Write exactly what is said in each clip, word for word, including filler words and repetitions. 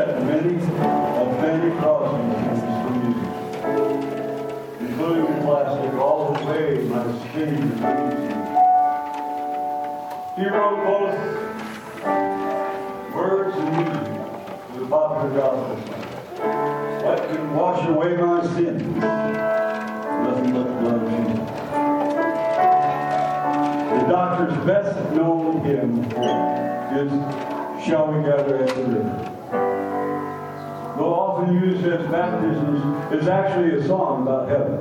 set many of Fanny Crosby's tunes for music, including the classic All the Way My Savior Leads Me. He wrote both words and music to the popular gospel song. What can wash away my sins? Nothing but the blood of Jesus. The doctor's best known hymn is Shall We Gather at the River. Though often used as baptisms, it's actually a song about heaven.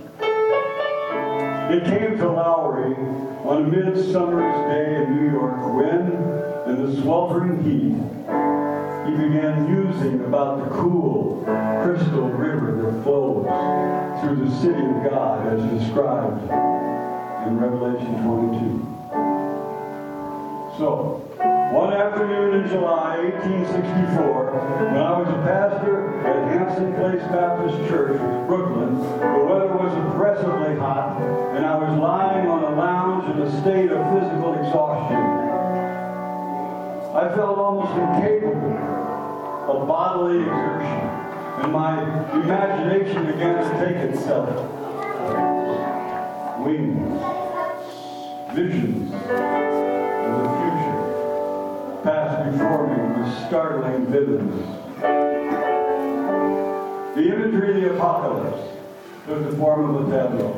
It came to Lowry on a midsummer's day in New York when, in the sweltering heat, he began musing about the cool, crystal river that flows through the city of God as described in Revelation twenty-two. So, one afternoon in July eighteen sixty-four, when I was a pastor at Hampton Place Baptist Church, Brooklyn, the weather was oppressively hot, and I was lying on a lounge in a state of physical exhaustion. I felt almost incapable of bodily exertion, and my imagination began to take itself. Wings, visions of the future passed before me with startling vividness. The imagery of the apocalypse took the form of a tableau.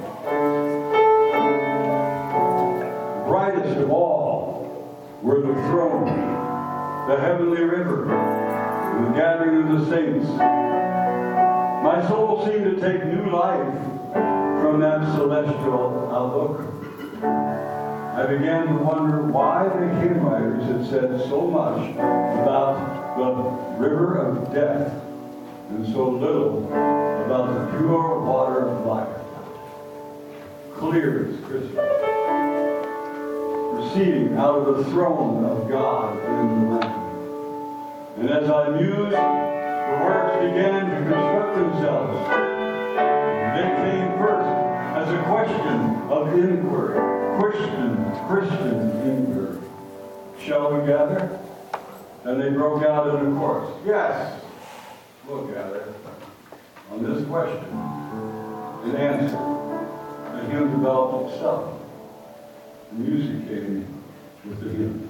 Brightest of all were the throne, the heavenly river, and the gathering of the saints. My soul seemed to take new life from that celestial outlook. I began to wonder why the hymn writers had said so much about the river of death and so little about the pure water of life. Clear as crystal, proceeding out of the throne of God in the Lamb. And as I mused, the words began to construct themselves. They came first as a question of inquiry. Christian, Christian inquiry. Shall we gather? And they broke out in a chorus. Yes, we'll gather. On this question, an answer. The hymn developed itself. The music came with the hymn.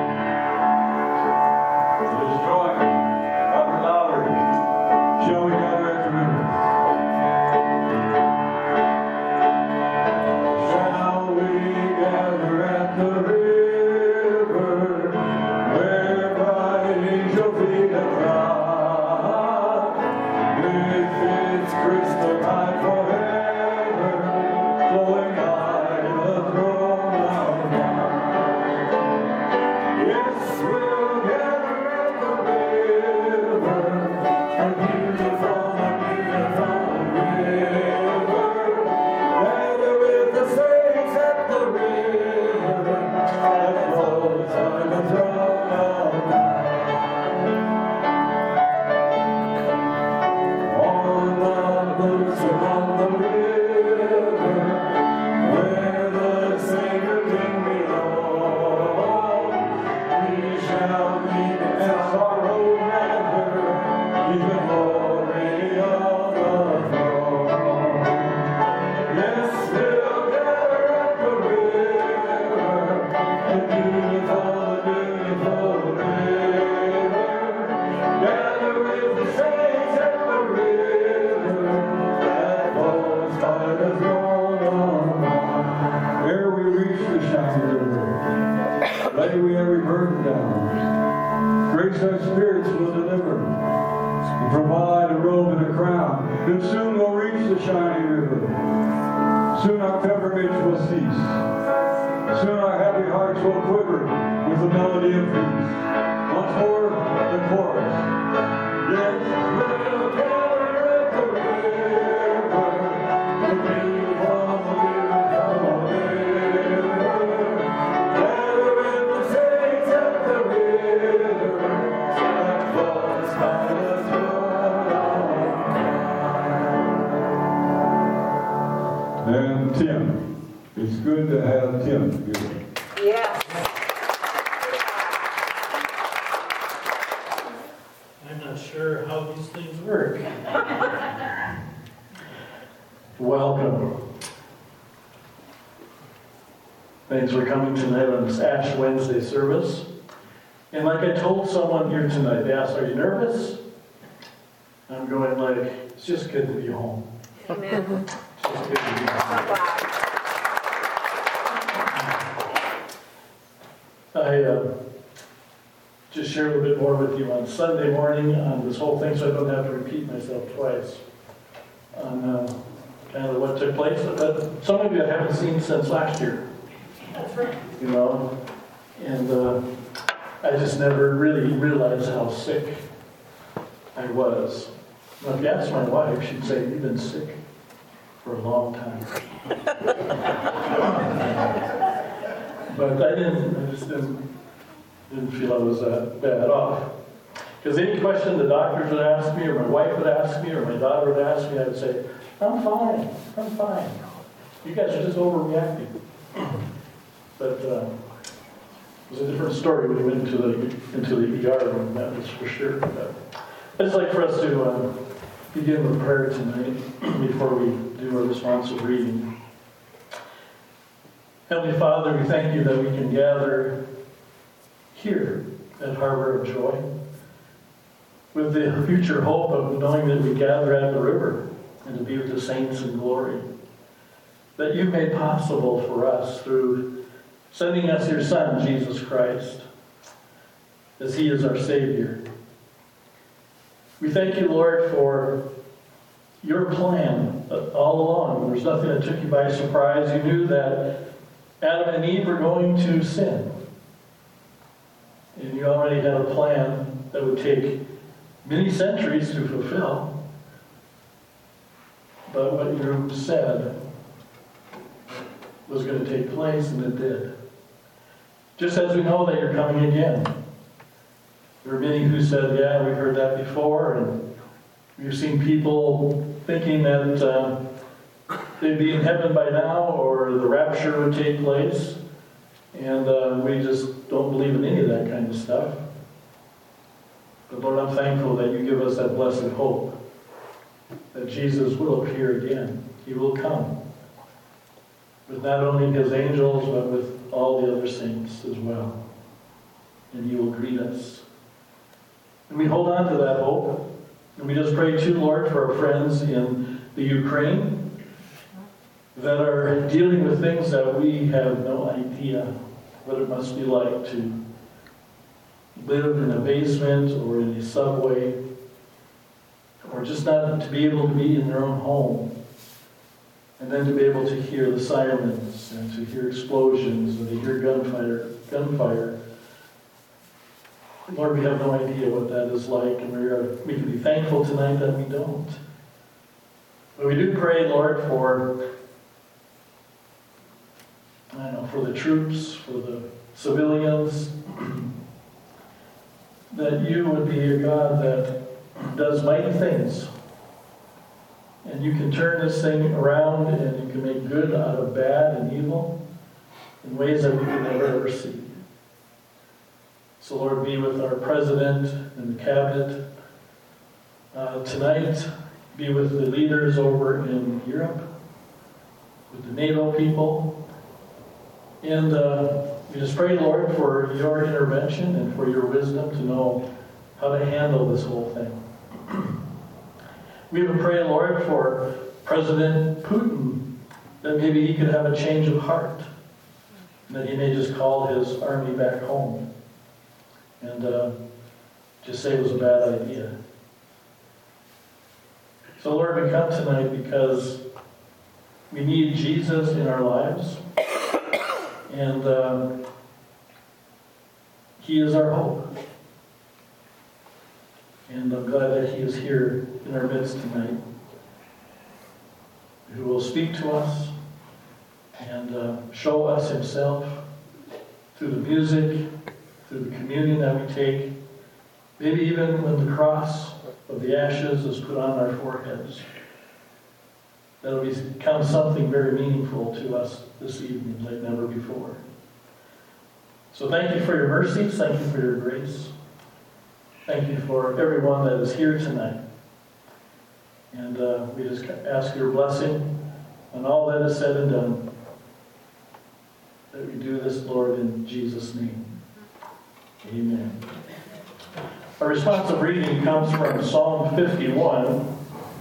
It is drawing Robert Lowry. Shall we gather at the river? Shall we gather at the river, where bright angel feet have trod, with its crystal tide forever, flowing by the throne of God. Yes, we'll gather at the river, a beautiful, a beautiful river, gather with the saints at the river that flows by the throne of God. On the books along the river, where the Savior King below, we shall meet and sorrow never, in the glory of the throne. Yes, we'll gather at the river, the beautiful, beautiful river, gather with the saints at the river that flows by the throne of God. Ere we reach the shining river, lay we every burden down. Grace our spirits will deliver, and provide a robe and a crown. And soon we'll reach the shining river. Soon our pilgrimage will cease. Soon our happy hearts will quiver with the melody of peace. Once more, the chorus. Yes, we'll gather at the river, the beautiful, beautiful river. Gather with the saints at the river that flows by the throne of God. And Tim. It's good to have Tim here. Yes. I'm not sure machines work. Welcome. Thanks for coming tonight on this Ash Wednesday service. And like I told someone here tonight, they asked, are you nervous? I'm going like, it's just good to be home. Amen. It's just good to be home. I uh, just share a little bit more with you on Sunday morning on this whole thing so I don't have to repeat myself twice on uh, kind of what took place. But some of you I haven't seen since last year. That's right. You know, and uh, I just never really realized how sick I was. Now, if you ask my wife, she'd say, you've been sick for a long time. But I didn't, I just didn't, didn't feel I was that bad off. Because any question the doctors would ask me, or my wife would ask me, or my daughter would ask me, I would say, I'm fine, I'm fine. You guys are just overreacting. But uh, it was a different story when we went into the, into the E R room, that was for sure. But I'd just like for us to uh, begin with prayer tonight before we do our responsive reading. Heavenly Father, we thank you that we can gather here at Harbor of Joy with the future hope of knowing that we gather at the river and to be with the saints in glory. That you've made possible for us through sending us your Son, Jesus Christ, as he is our Savior. We thank you, Lord, for your plan all along. There's nothing that took you by surprise. You knew that Adam and Eve were going to sin. And you already had a plan that would take many centuries to fulfill. But what you said was going to take place, and it did. Just as we know that you're coming again. There are many who said, yeah, we've heard that before, and we've seen people thinking that uh, they'd be in heaven by now, or the rapture would take place, and uh, we just don't believe in any of that kind of stuff. But Lord, I'm thankful that you give us that blessed hope that Jesus will appear again. He will come with not only his angels, but with all the other saints as well. And he will greet us. And we hold on to that hope. And we just pray too, Lord, for our friends in the Ukraine that are dealing with things that we have no idea what it must be like to live in a basement or in a subway, or just not to be able to be in their own home, and then to be able to hear the sirens and to hear explosions and to hear gunfire. gunfire. Lord, we have no idea what that is like, and we, are, we can be thankful tonight that we don't. But we do pray, Lord, for I don't know, for the troops, for the civilians, that you would be a God that does mighty things. And you can turn this thing around and you can make good out of bad and evil in ways that we could never ever see. So Lord, be with our president and the cabinet uh, tonight. Be with the leaders over in Europe, with the NATO people. And uh, we just pray, Lord, for your intervention and for your wisdom to know how to handle this whole thing. We even pray, Lord, for President Putin, that maybe he could have a change of heart, and that he may just call his army back home and uh, just say it was a bad idea. So, Lord, we come tonight because we need Jesus in our lives. And uh, he is our hope. And I'm glad that he is here in our midst tonight, who will speak to us and uh, show us himself through the music, through the communion that we take, maybe even when the cross of the ashes is put on our foreheads. That'll become something very meaningful to us this evening like never before. So thank you for your mercies. Thank you for your grace. Thank you for everyone that is here tonight. And uh, we just ask your blessing on all that is said and done. That we do this, Lord, in Jesus' name. Amen. Our responsive reading comes from Psalm fifty-one.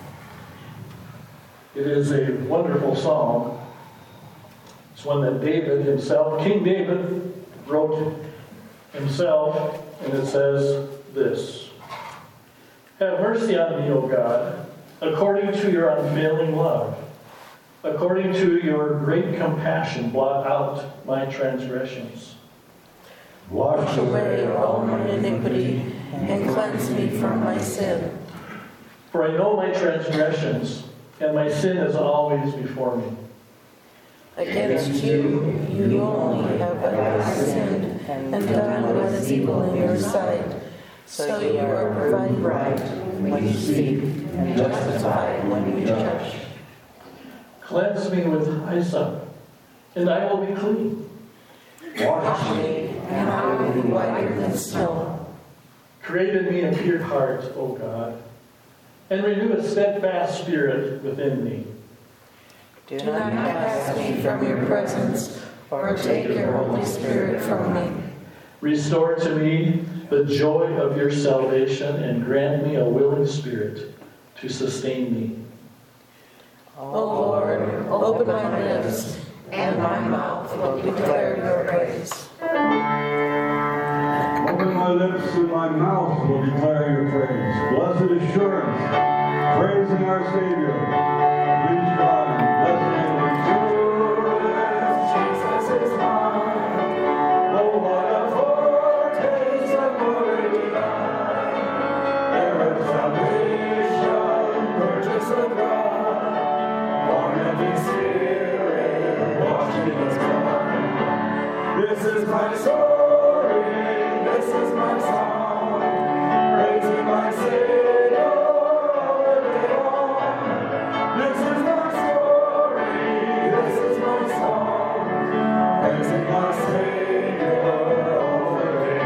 It is a wonderful psalm. It's one that David himself, King David, wrote himself, and it says this: Have mercy on me, O God, according to your unfailing love. According to your great compassion, blot out my transgressions. Wash away all my iniquity and cleanse me from my sin. For I know my transgressions, and my sin is always before me. Against you, you only have I sinned and done what is evil in your sight. So you are provided right when you speak and justified when you judge. Cleanse me with hyssop, and I will be clean. Wash me, and I will be whiter than snow. Create in me a pure heart, O God, and renew a steadfast spirit within me. Do not cast me from your presence, or take your Holy Spirit from me. Restore to me the joy of your salvation, and grant me a willing spirit to sustain me. O Lord, open my lips, and my mouth will declare your praise. Open my lips and my mouth will declare your praise. Blessed assurance, praising our Savior. Please God, blessed assurance, Jesus is mine. Oh, what a foretaste of glory divine. There is salvation, purchase of God, born of His Spirit, washed in His blood. This is my story, this is my song, praising my Savior all the day long. This is my story, this is my song, praising my Savior all the day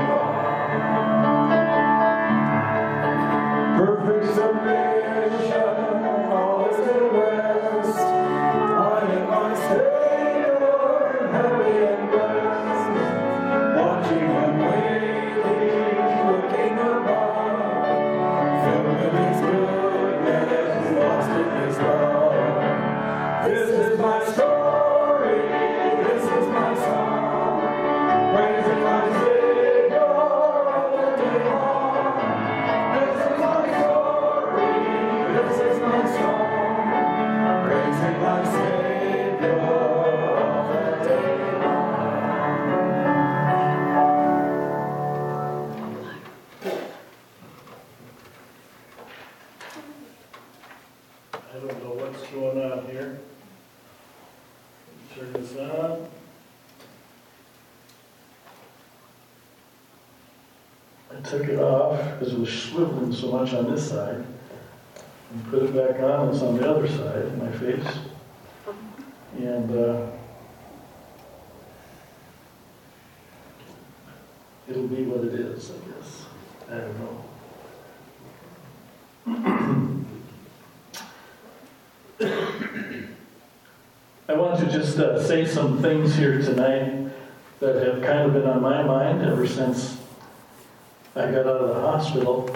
long. Perfect submission, all is at rest. I am my Savior, happy and blessed, watching and waiting, looking above, filled with His goodness, lost in His love. This is my story, this is my song, praising my Savior all the day long. This is my story, this is my song, praising my Savior all the day long. I don't know what's going on here. Turn this on. I took it off because it was swiveling so much on this side. And put it back on, it's on the other side of my face. And uh, it'll be what it is, I guess. I don't know. I want to just uh, say some things here tonight that have kind of been on my mind ever since I got out of the hospital.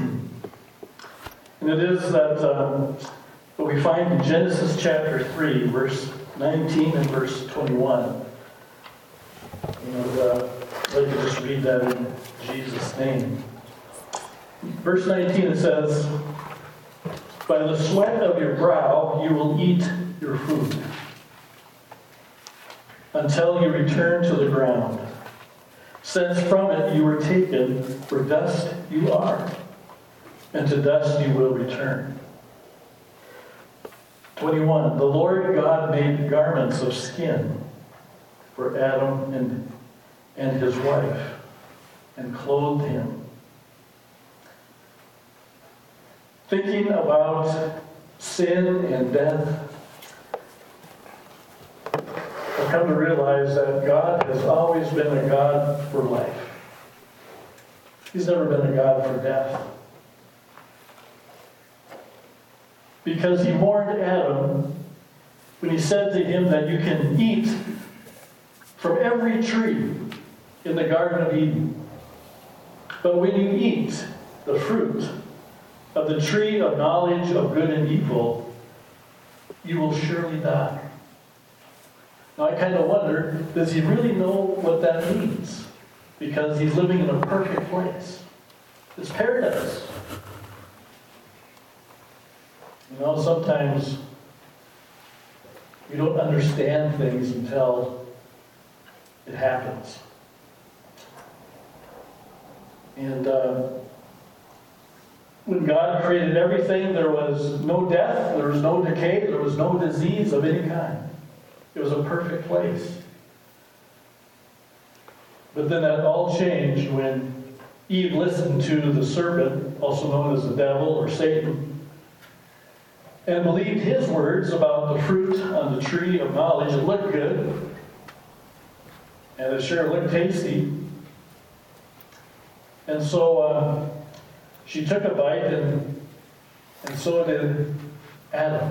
And it is that um, what we find in Genesis chapter three, verse nineteen and verse twenty-one. And uh, I'd like to just read that in Jesus' name. Verse nineteen, it says, "By the sweat of your brow you will eat your food, until you return to the ground. Since from it you were taken, for dust you are, and to dust you will return." twenty-one, "The Lord God made garments of skin for Adam and, and his wife, and clothed him." Thinking about sin and death, I've come to realize that God has always been a God for life. He's never been a God for death. because he warned Adam when he said to him that you can eat from every tree in the Garden of Eden. But when you eat the fruit of the tree of knowledge of good and evil, you will surely die. Now I kind of wonder, does he really know what that means? Because he's living in a perfect place. It's paradise. You know, sometimes we don't understand things until it happens. And uh, when God created everything, there was no death, there was no decay, there was no disease of any kind. It was a perfect place. But then that all changed when Eve listened to the serpent, also known as the devil or Satan, and believed his words about the fruit on the tree of knowledge. It looked good, and it sure looked tasty. And so uh, she took a bite, and, and so did Adam.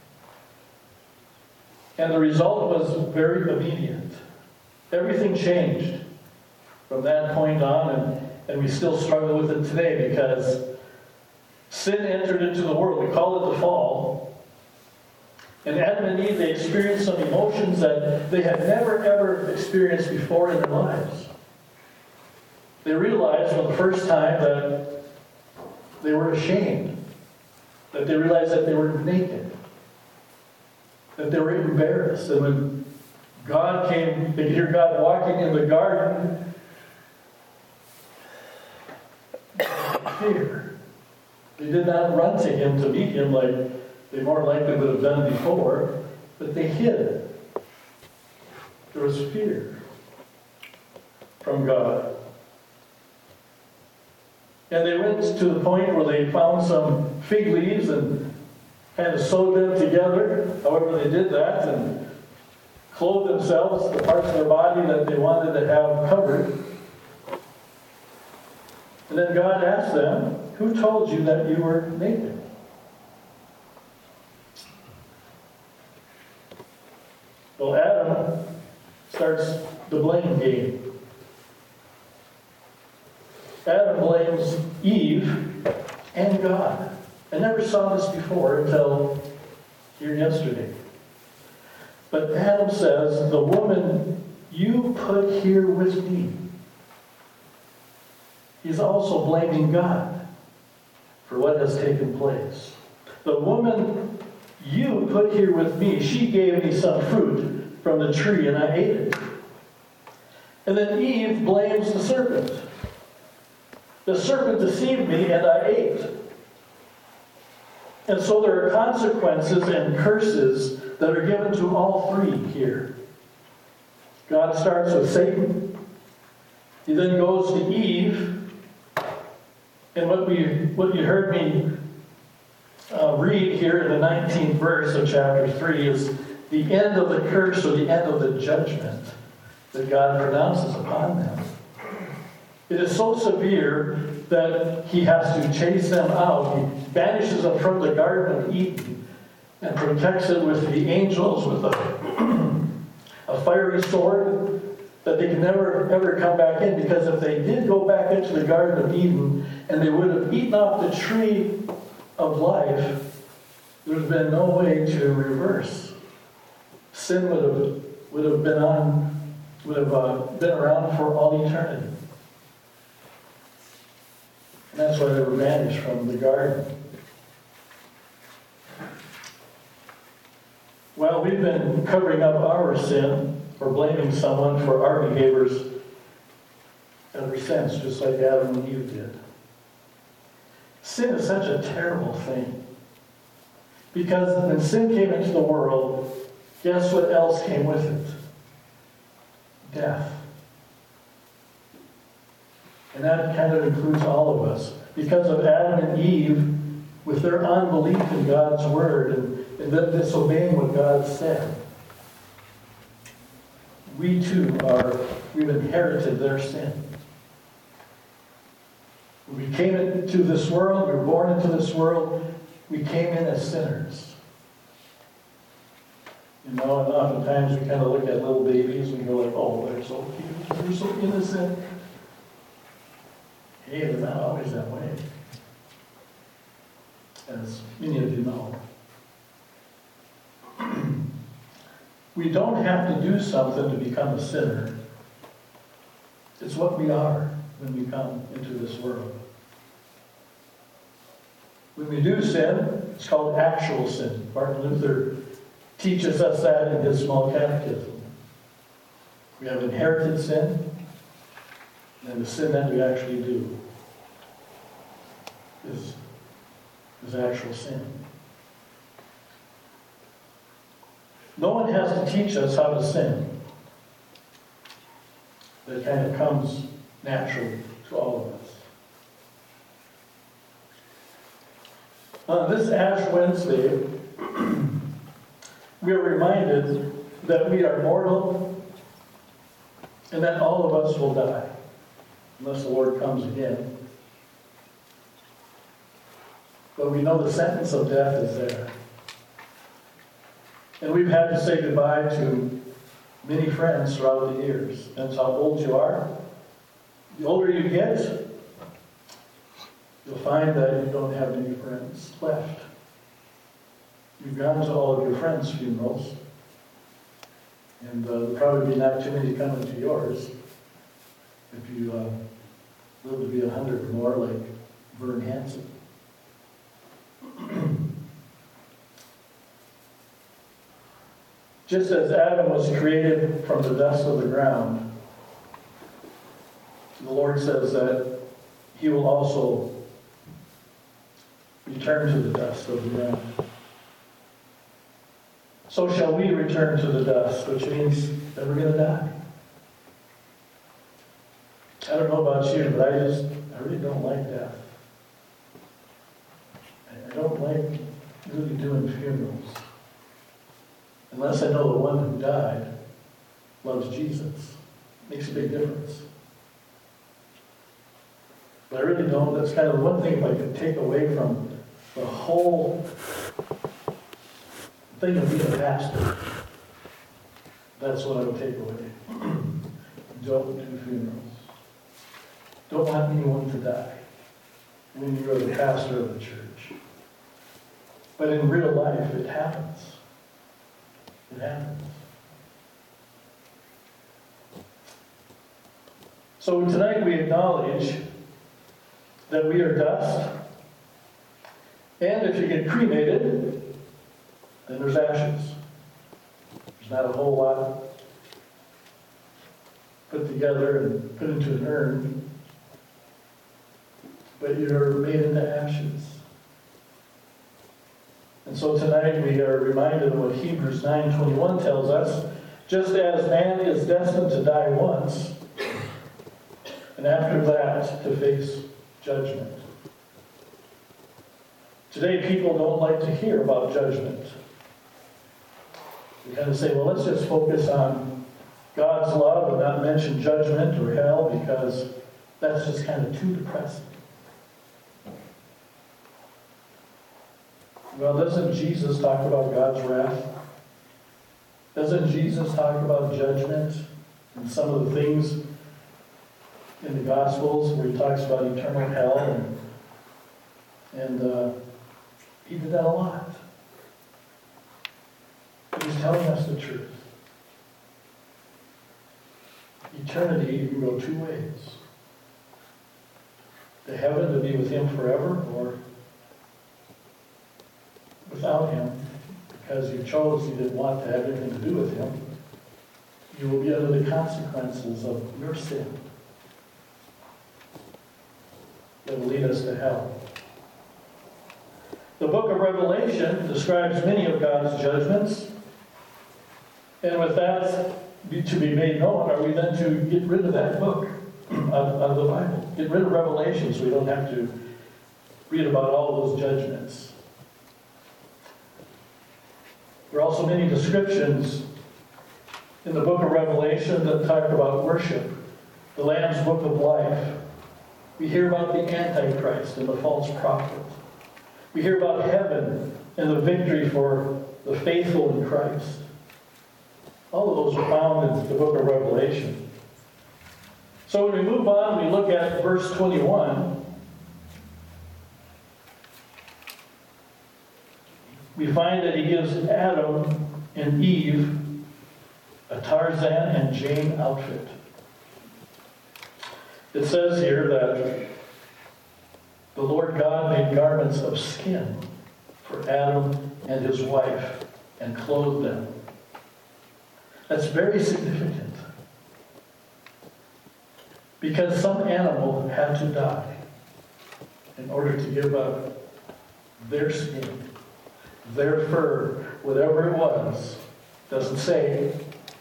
And the result was very immediate. Everything changed from that point on, and, and we still struggle with it today because sin entered into the world. We call it the fall. And Adam and Eve, they experienced some emotions that they had never, ever experienced before in their lives. They realized for the first time that they were ashamed, that they realized that they were naked, that they were embarrassed. And when God came, they could hear God walking in the garden, fear. They did not run to him to meet him like they more likely would have done before, but they hid. There was fear from God. And they went to the point where they found some fig leaves and kind of sewed them together, however they did that, and clothed themselves, the parts of their body that they wanted to have covered. And then God asked them, who told you that you were naked? Well, Adam starts the blame game. Adam blames Eve and God. I never saw this before until here yesterday. But Adam says, the woman you put here with me. He's also blaming God for what has taken place. The woman you put here with me, she gave me some fruit from the tree and I ate it. And then Eve blames the serpent. The serpent deceived me and I ate. And so there are consequences and curses that are given to all three here. God starts with Satan. He then goes to Eve. And what we what you heard me uh, read here in the nineteenth verse of chapter three is the end of the curse or the end of the judgment that God pronounces upon them. It is so severe that he has to chase them out. He banishes them from the Garden of Eden and protects it with the angels, with a, a fiery sword, that they can never, ever come back in. Because if they did go back into the Garden of Eden and they would have eaten off the tree of life, there's been no way to reverse. Sin would have would have been on, would have uh, been around for all eternity. And that's why they were banished from the garden. Well, we've been covering up our sin or blaming someone for our behaviors ever since, just like Adam and Eve did. Sin is such a terrible thing. Because when sin came into the world, guess what else came with it? Death. And that kind of includes all of us. Because of Adam and Eve, with their unbelief in God's word and, and them disobeying what God said, we too are, we've inherited their sin. We came into this world, we were born into this world, we came in as sinners. You know, and oftentimes we kind of look at little babies and go like, oh, they're so cute, they're so innocent. Hey, they're not always that way. As many of you know. We don't have to do something to become a sinner. It's what we are when we come into this world. When we do sin, it's called actual sin. Martin Luther teaches us that in his small catechism. We have inherited sin, and the sin that we actually do is, is actual sin. No one has to teach us how to sin. That kind of comes naturally to all of us. On this Ash Wednesday, we are reminded that we are mortal and that all of us will die, unless the Lord comes again. But we know the sentence of death is there. And we've had to say goodbye to many friends throughout the years. That's how old you are. The older you get, you'll find that you don't have many friends left. You've gone to all of your friends' funerals, and uh, there'll probably be not too many coming to yours if you uh, live to be a hundred or more, like Vern Hansen. Just as Adam was created from the dust of the ground, the Lord says that he will also return to the dust of the ground. So shall we return to the dust, which means that we're going to die. I don't know about you, but I just, I really don't like death. I don't like really doing funerals. Unless I know the one who died loves Jesus. Makes a big difference. But I really don't. That's kind of one thing if I could take away from the whole thing of being a pastor. That's what I would take away. Don't do funerals. Don't want anyone to die when you're the pastor of the church. But in real life, it happens. It happens. So tonight we acknowledge that we are dust, and if you get cremated, then there's ashes. There's not a whole lot put together and put into an urn, but you're made into ashes. And so tonight we are reminded of what Hebrews nine twenty-one tells us. Just as man is destined to die once, and after that to face judgment. Today people don't like to hear about judgment. They kind of say, well, let's just focus on God's love and not mention judgment or hell because that's just kind of too depressing. Well, doesn't Jesus talk about God's wrath? Doesn't Jesus talk about judgment and some of the things in the Gospels where he talks about eternal hell? And, and uh, he did that a lot. But he's telling us the truth. Eternity, you can go two ways. To heaven to be with him forever, or without him, because you chose, you didn't want to have anything to do with him, you will be under the consequences of your sin that will lead us to hell. The book of Revelation describes many of God's judgments, and with that be, to be made known, are we then to get rid of that book of, of the Bible? Get rid of Revelation so we don't have to read about all those judgments. There are also many descriptions in the book of Revelation that talk about worship, the Lamb's book of life. We hear about the Antichrist and the false prophet. We hear about heaven and the victory for the faithful in Christ. All of those are found in the book of Revelation. So when we move on, we look at verse twenty-one. We find that he gives Adam and Eve a Tarzan and Jane outfit. It says here that the Lord God made garments of skin for Adam and his wife and clothed them. That's very significant, because some animal had to die in order to give up their skin, their fur, whatever it was. Doesn't say.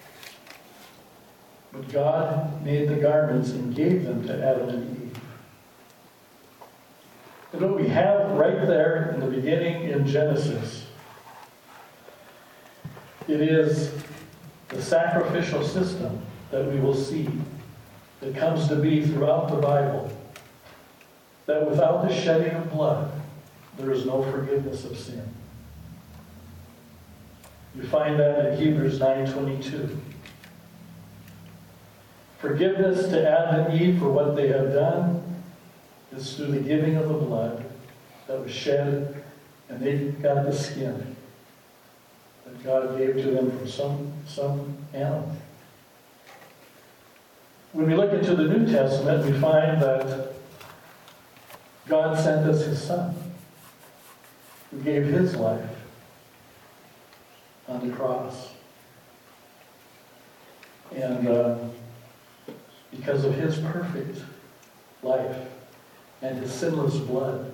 But God made the garments and gave them to Adam and Eve. And what we have right there in the beginning in Genesis, it is the sacrificial system that we will see that comes to be throughout the Bible, that without the shedding of blood, there is no forgiveness of sin. You find that in Hebrews nine twenty-two. Forgiveness to Adam and Eve for what they have done is through the giving of the blood that was shed, and they got the skin that God gave to them from some, some animal. When we look into the New Testament, we find that God sent us his Son, who gave his life on the cross. And uh, because of his perfect life and his sinless blood,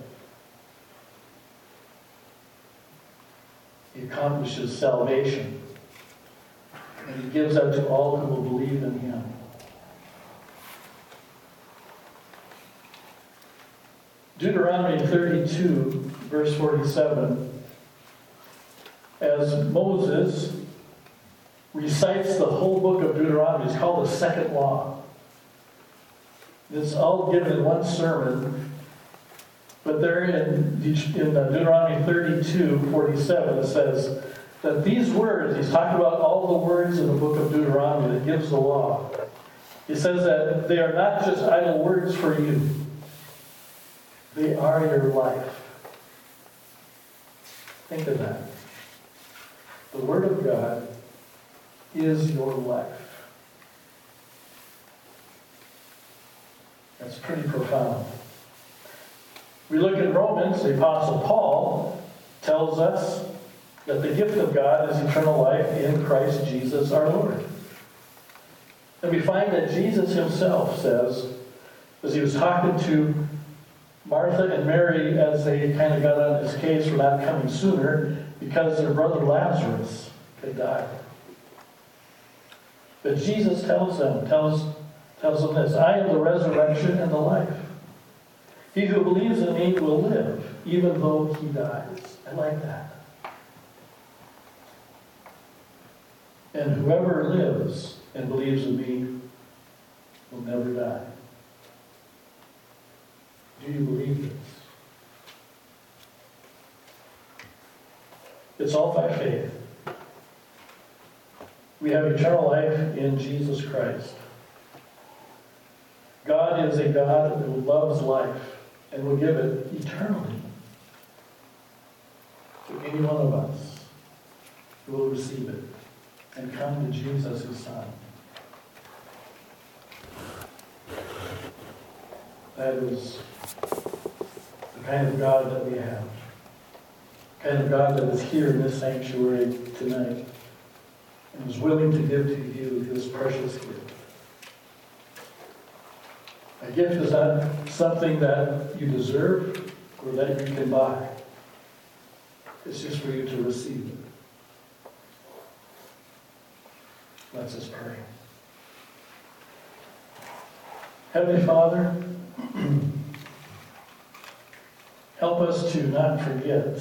he accomplishes salvation. And he gives that to all who will believe in him. Deuteronomy thirty-two, verse forty-seven, as Moses recites the whole book of Deuteronomy, it's called the second law. It's all given in one sermon, but there in, in Deuteronomy thirty-two, forty-seven, it says that these words, he's talking about all the words in the book of Deuteronomy that gives the law. He says that they are not just idle words for you. They are your life. Think of that. The Word of God is your life. That's pretty profound. We look in Romans, the Apostle Paul tells us that the gift of God is eternal life in Christ Jesus our Lord. And we find that Jesus himself says, as he was talking to Martha and Mary as they kind of got on his case for not coming sooner because their brother Lazarus had died. But Jesus tells them, tells, tells them this, I am the resurrection and the life. He who believes in me will live, even though he dies. I like that. And whoever lives and believes in me will never die. Do you believe this? It's all by faith. We have eternal life in Jesus Christ. God is a God who loves life and will give it eternally to any one of us who will receive it and come to Jesus, his Son. That is the kind of God that we have. The kind of God that is here in this sanctuary tonight and is willing to give to you his precious gift. A gift is not something that you deserve or that you can buy. It's just for you to receive it. Let's us pray. Heavenly Father, help us to not forget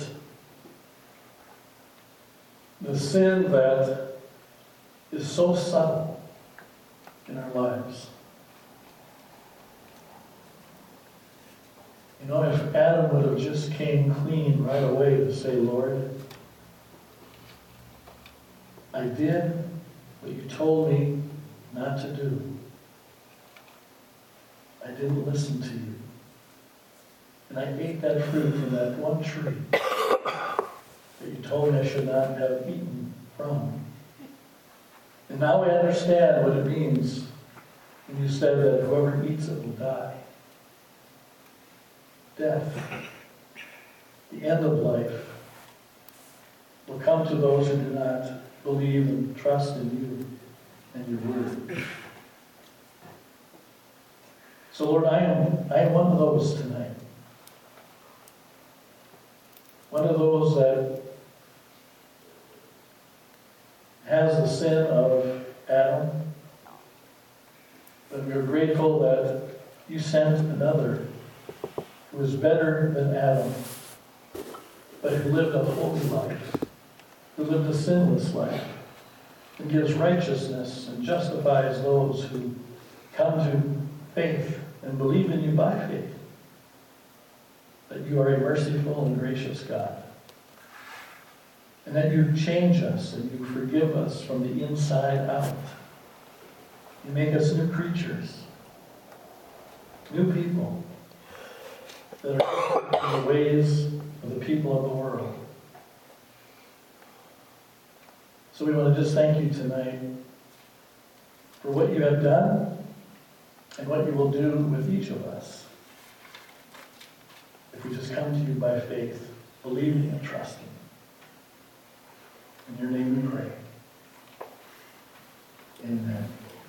the sin that is so subtle in our lives. You know, if Adam would have just came clean right away to say, Lord, I did what you told me not to do. I didn't listen to you. And I ate that fruit from that one tree that you told me I should not have eaten from. And now I understand what it means when you said that whoever eats it will die. Death, the end of life, will come to those who do not believe and trust in you and your word. So Lord, I am, I am one of those tonight. One of those that has the sin of Adam, but we are grateful that you sent another who is better than Adam, but who lived a holy life, who lived a sinless life, and gives righteousness and justifies those who come to faith and believe in you by faith. That you are a merciful and gracious God. And that you change us and you forgive us from the inside out. You make us new creatures, new people that are in the ways of the people of the world. So we want to just thank you tonight for what you have done and what you will do with each of us if we just come to you by faith, believing and trusting. In your name we pray. Amen.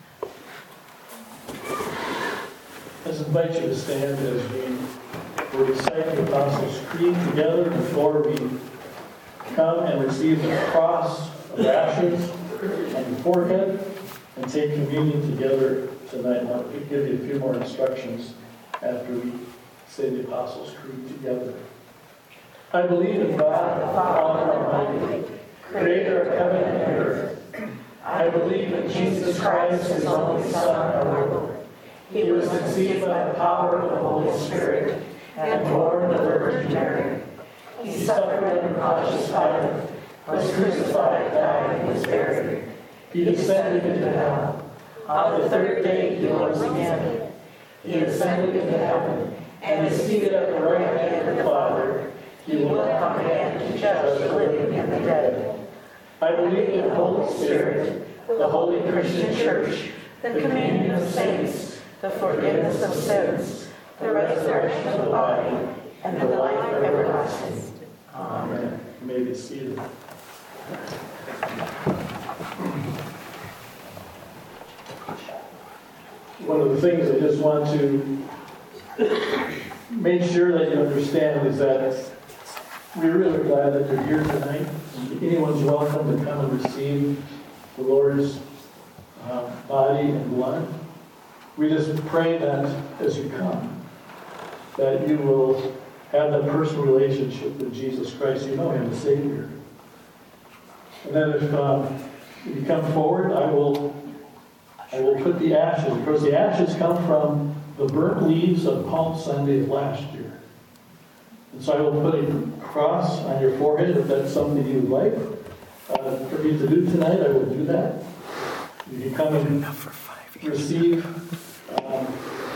Let's invite you to stand as we will recite the Apostles' Creed together before we come and receive the cross of ashes on the forehead and take communion together tonight. I'll give you a few more instructions after we say the Apostles' Creed together. I believe in God, the Father Almighty, creator of heaven and earth. I believe in Jesus Christ, his only Son, our Lord. He was conceived by the power of the Holy Spirit and born of the Virgin Mary. He suffered under Pontius Pilate, was crucified, died, and was buried. He descended into hell. On the third day he rose again. He ascended into heaven and is seated at the right hand of the Father. He will come again to judge the living and the dead. I believe in the Holy Spirit, the holy Christian Church, the communion of saints, the forgiveness of sins, the resurrection of the body, and the life everlasting. Amen. You may be seated. One of the things I just want to make sure that you understand is that we're really glad that you're here tonight. Anyone's welcome to come and receive the Lord's uh, body and blood. We just pray that as you come, that you will have that personal relationship with Jesus Christ. You know him as Savior. And then if um, you come forward, I will I will put the ashes, because the ashes come from the burnt leaves of Palm Sunday of last year. And so I will put a cross on your forehead if that's something you would like uh, for me to do tonight. I will do that. You can come and receive um,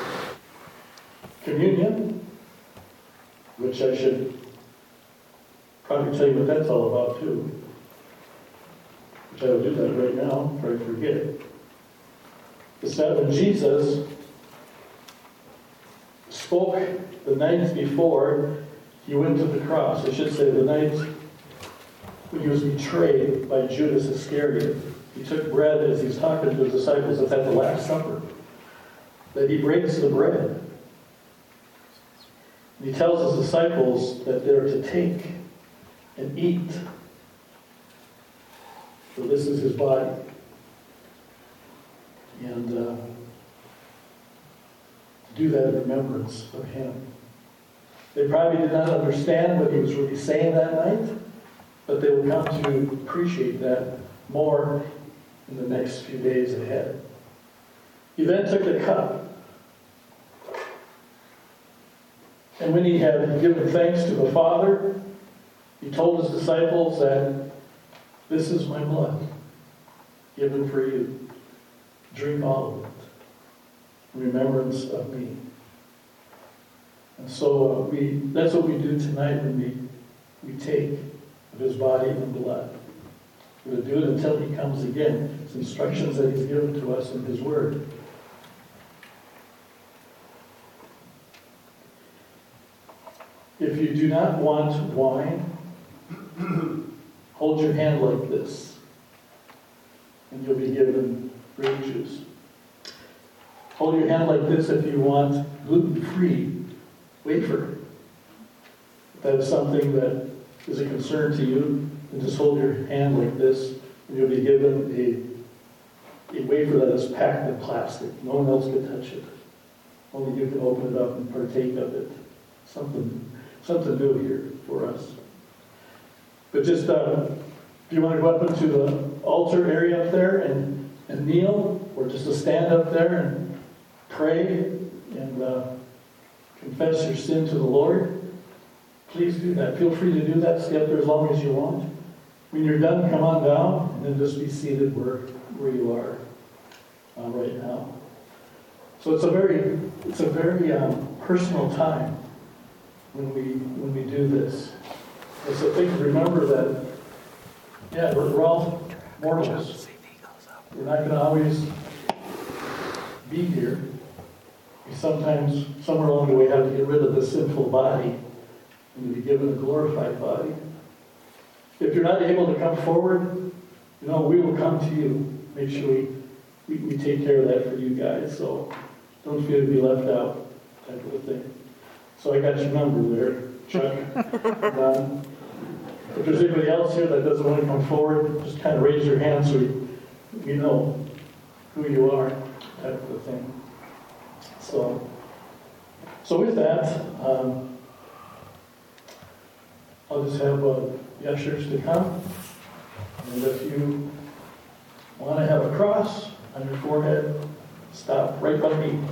communion, which I should probably tell you what that's all about too. Which I will do that right now before I forget. It's that when Jesus spoke the night before he went to the cross, I should say the night when he was betrayed by Judas Iscariot, he took bread as he's talking to his disciples. It's at the Last Supper that he breaks the bread. And he tells his disciples that they're to take and eat. So this is his body. And uh, to do that in remembrance of him. They probably did not understand what he was really saying that night, but they will come to appreciate that more in the next few days ahead. He then took the cup. And when he had given thanks to the Father, he told his disciples that this is my blood given for you. Drink all of it in remembrance of me. And so uh, we that's what we do tonight when we, we take of his body and blood. We're to do it until he comes again. It's instructions that he's given to us in his word. If you do not want wine, hold your hand like this, and you'll be given grape juice. Hold your hand like this if you want gluten-free wafer. If that is something that is a concern to you, then just hold your hand like this, and you'll be given a, a wafer that is packed in plastic. No one else can touch it. Only you can open it up and partake of it. Something Something new here for us. But just, uh, if you want to go up into the altar area up there and, and kneel, or just to stand up there and pray and uh, confess your sin to the Lord, please do that. Feel free to do that. Stay up there as long as you want. When you're done, come on down and then just be seated where, where you are uh, right now. So it's a very, it's a very um, personal time when we when we do this. And so think, remember that, yeah, we're, we're all mortals. We're not going to always be here. We sometimes, somewhere along the way, have to get rid of the sinful body and be given a glorified body. If you're not able to come forward, you know, we will come to you. Make sure we, we, we take care of that for you guys. So don't feel to be left out, type of a thing. So I got your number there, Chuck. um, if there's anybody else here that doesn't want to come forward, just kind of raise your hand so we, we know who you are, type of a thing. So, so with that, um, I'll just have uh, the ushers to come. And if you want to have a cross on your forehead, stop right by me.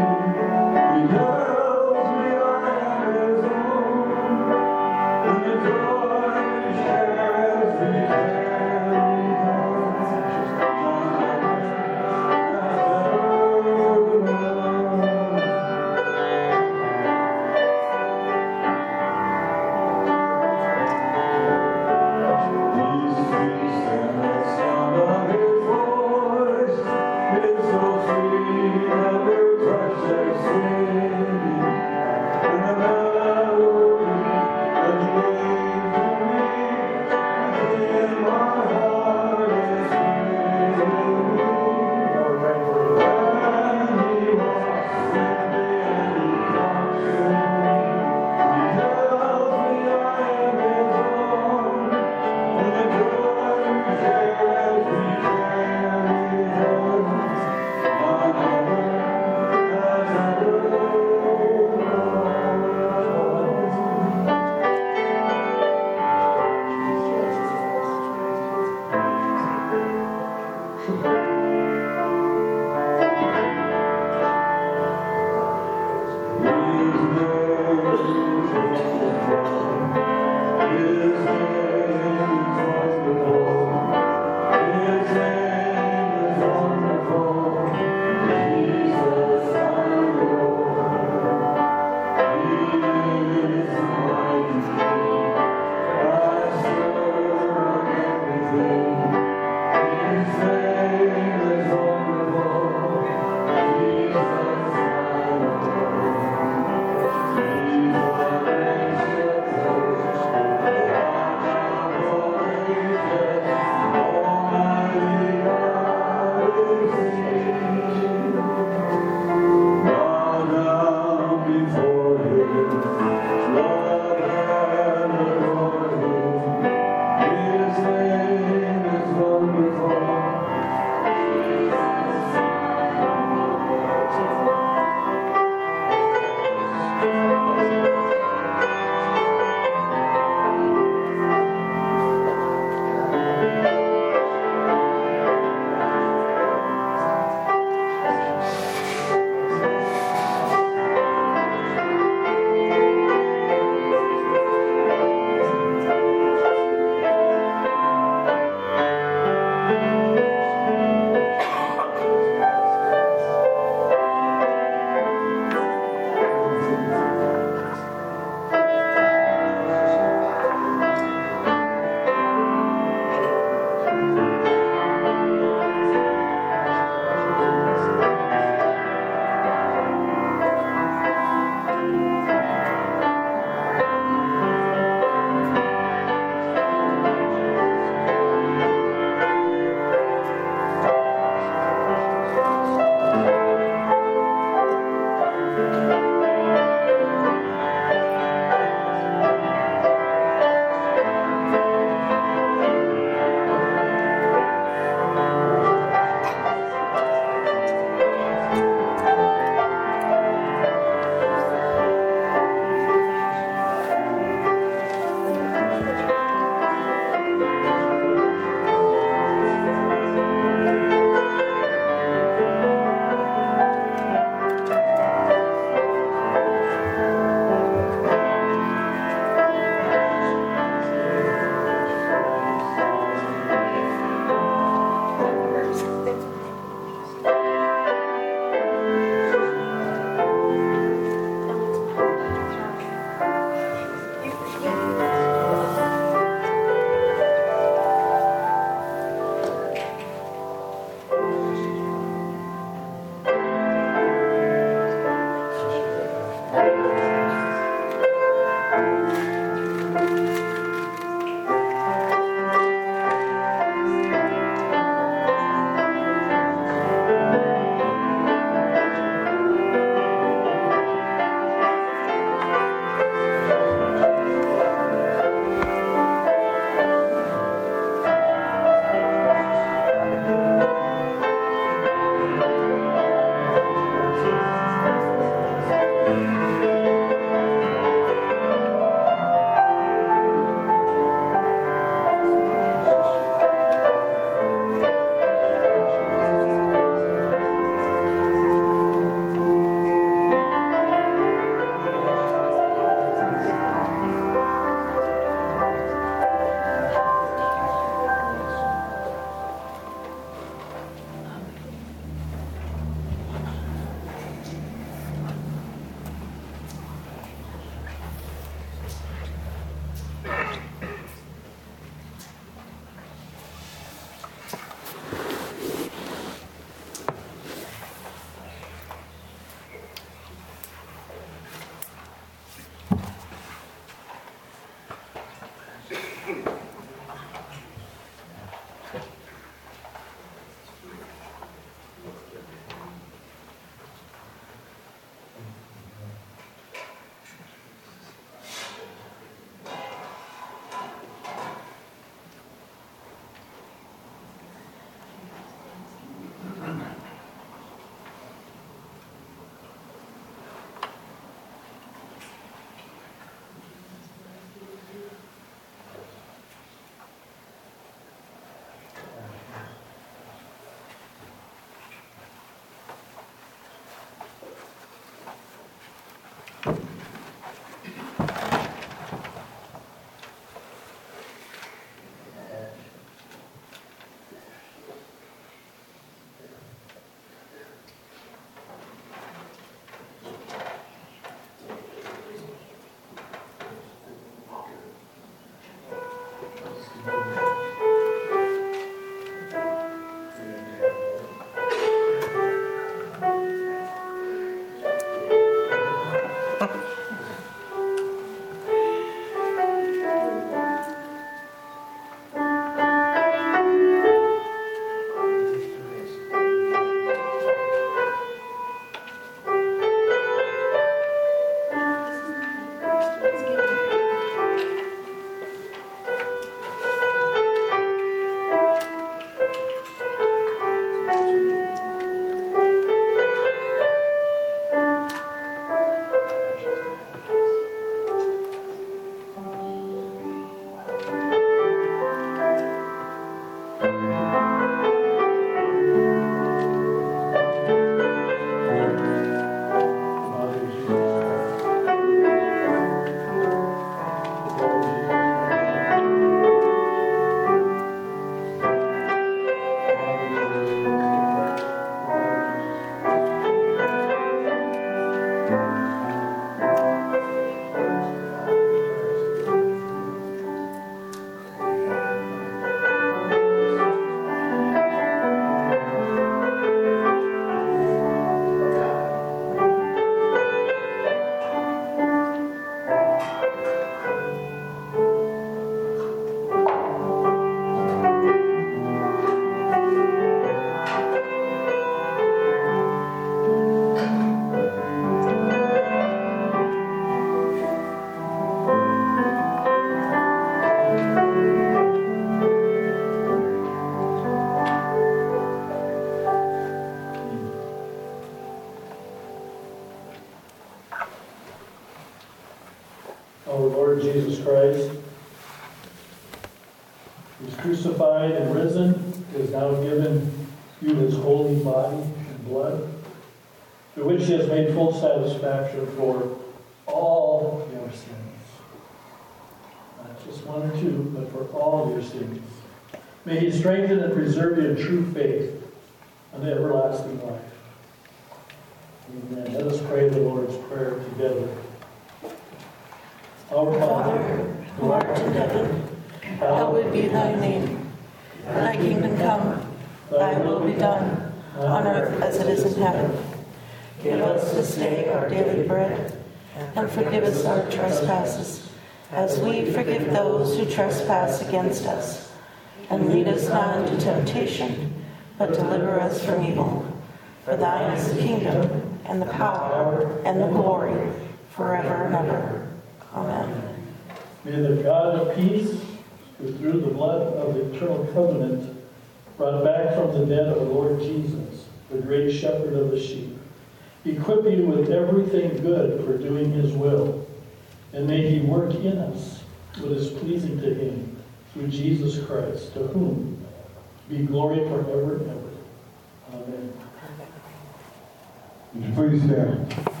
Our Lord Jesus Christ, who is crucified and risen, has now given you his holy body and blood, through which he has made full satisfaction for all your sins. Not just one or two, but for all your sins. May he strengthen and preserve you in true faith and everlasting life. Amen. Let us pray the Lord's Prayer together. Our Father, who art in heaven, hallowed be thy name. Thy kingdom come, thy will be done, on earth as it is in heaven. Give us this day our daily bread, and forgive us our trespasses, as we forgive those who trespass against us. And lead us not into temptation, but deliver us from evil. For thine is the kingdom, and the power, and the glory, forever and ever. Amen. May the God of peace, who through the blood of the eternal covenant brought back from the dead our Lord Jesus, the great shepherd of the sheep, equip you with everything good for doing his will, and may he work in us what is pleasing to him through Jesus Christ, to whom be glory forever and ever. Amen. Would you please stand?